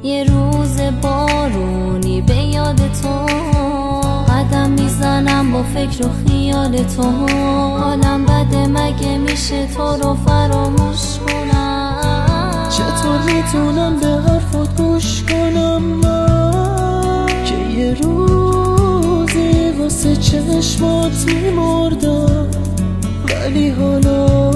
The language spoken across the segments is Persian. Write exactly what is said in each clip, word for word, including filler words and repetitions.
یه روز بارونی به یاد تو قدم میزنم با فکر و خیال تو. حالم بده مگه میشه تو رو فراموش کنم؟ چطور میتونم به حرفات گوش کنم من که یه روزی واسه چشمات میمردم، ولی حالا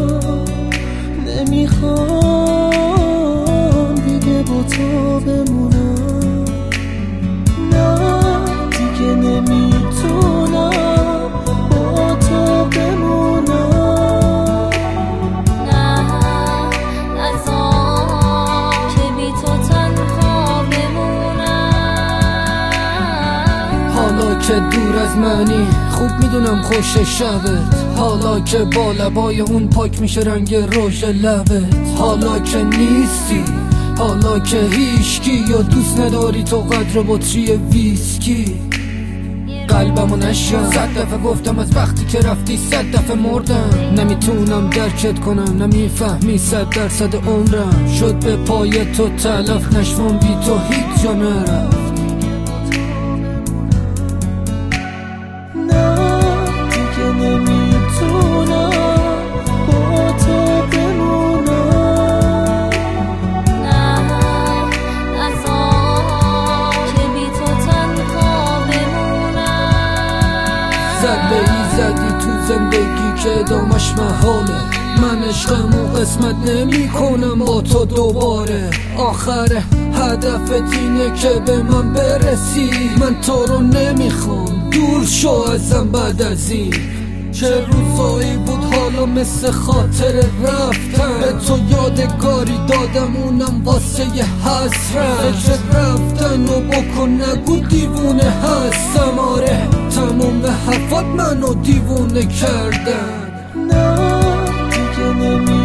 نمیخوام دیگه با تو بمونم. نه دیگه نمیتونم با تو بمونم. نه نذار که بی تو تنها بمونم. حالا که دور از منی خوب میدونم خوش شبت، حالا که با لبای اون پاک میشه رنگ روژ لبت. حالا که نیستی، حالا که هیچکی یا دوست نداری تو قدر بطری ویسکی. قلبمو نشکن، صد دفعه گفتم از وقتی که رفتی صد دفعه مردم. نمیتونم درکت کنم، نمیفهمی صد درصد عمرم شد به پای تو تلف، نشوام بی تو هیچ جا نرفت. ضربه ای زدی تو زندگی که ادامش محاله. من عشقمو قسمت نمی کنم با تو دوباره. آخر هدفت اینه که به من برسی، من تو رو نمیخوام، دور شو ازم بعد از این. چه روزایی بود حالا مثل خاطر رفتن، به تو یادگاری دادم اونم واسه یه حسرت. فکر رفتن و بکن نگو دیوونه هستم، آره تموم حرفات منو دیوونه کردن. نه دیگه نمی